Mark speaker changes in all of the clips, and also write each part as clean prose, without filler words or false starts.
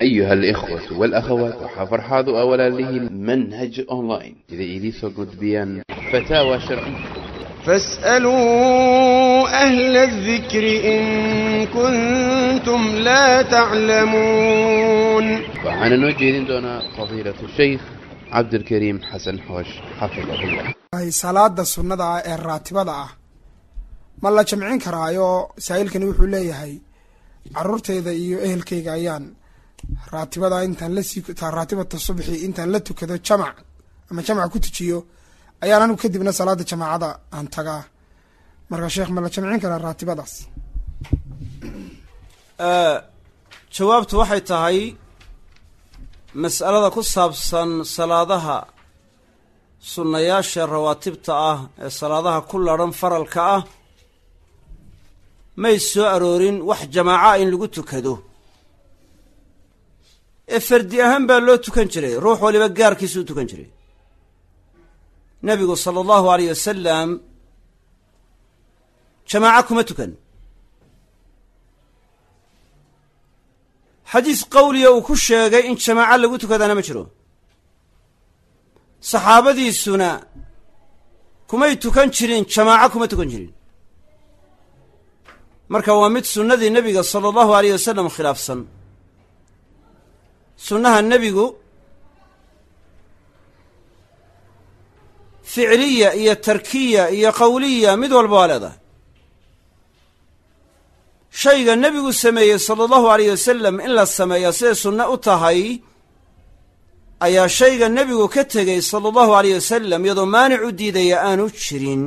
Speaker 1: أيها الإخوة والأخوات وحفرحاض أولا له المنهج أونلاين إذا إليسو قد بيان فتاوى شرعية
Speaker 2: فاسألوا أهل الذكر إن كنتم لا تعلمون.
Speaker 1: وعن نوجه دون فضيلة الشيخ عبد الكريم حسن حوش حفظه الله.
Speaker 3: هاي صلاة السنة الراتبة ما لا جمعين كرايو سائلكني وحو ليهي caruurtayda iyo ehelkayga ayaan raatibada intaan la sii raatibada subaxi intaan la tukado jamac ama jamac ku tujiyo ayaan anu kadibna salaada jamaacada aan tagaa marka sheekh ma la jamcin kara raatibadaas
Speaker 4: jawaabtu waxay tahay mas'alada ku saabsan salaadaha sunnayaasha rawaatibta ah ee salaadaha ku laran faralka ah may soo aroorin wax jamaaca in lagu tukado ee fardi ahaan baa loo tukan jiray ruux waliba gaarkiisa u tukan jiray nabigu sala allahu alayh wasalam jamaaca kuma tukan xadiis qawliya uu ku sheegay in jamaaca lagu tukadaana ma jiro saxaabadiisuna kumay tukan jirin jamaaca kuma tukan jirin marka waa mid sunnadii nebiga sala allahu alayh wasalam khilaafsan sunnaha nebigu ficliya iyo tarkiya iyo qawliya mid walba waa leedahay shayga nebigu sameeyey sala allahu alayh wasalam in la sameeya siday sunno u tahay ayaa shayga nebigu ka tegey sala allahu alayh wasalam iyadoo maanic u diidaya aanu jirin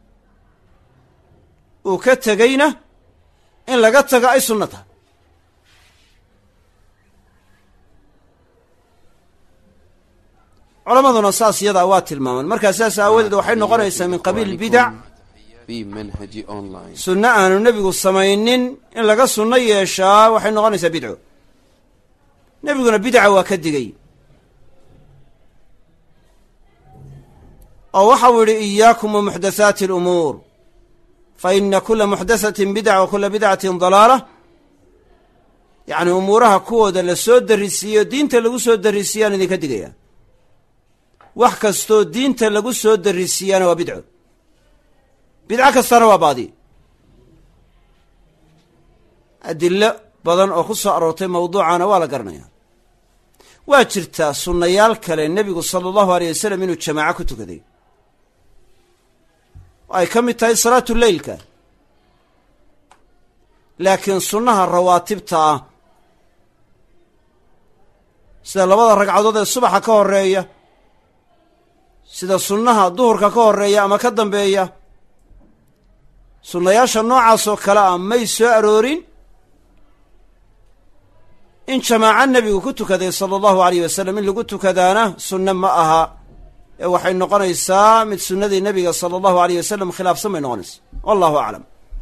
Speaker 4: uu ka tegeyna in laga tago ay sunno tahay culamaduna saas iyadaa waa tilmaaman markaa saas aawadeed waxay noqonaysaa min qabiil bidac sunno aanu nebigu samaynin in laga sunno yeeshaa waxay noqonaysaa bidco nebiguna bidca waa ka digay oo waxau yidhi iyaakum wa muxdathaati alumuur faina kula muxdathatin bidca wa kula bidcatin dalaala yacni umuuraha kuwooda la soo darisiiyo diinta lagu soo darisiiyaan idinka digaya wax kastoo diinta lagu soo darisiiyaana waa bidco bidco kastana waa baadi adilo badan oo ku soo aroortay mawduucana waa la garanaya waa jirtaa sunnayaal kale nebigu sala allahu aleyh wasalam inuu jamaaco ku tukaday ay ka mid tahay salaatu leylka laakiin sunnaha rawaatibta ah sida labada ragcadood ee subaxa ka horeeya sida sunnaha duhurka ka horeeya ama ka dambeeya sunnayaasha noocaas oo kale ah may soo aroorin in jamaaco nebigu ku tukaday sala allahu alayh wasalam in lagu tukadaana sunno ma aha ee waxay noqonaysaa mid sunnadii nebiga sala allahu alayh wasalam khilaafsan bay noqonaysa wallahu aclam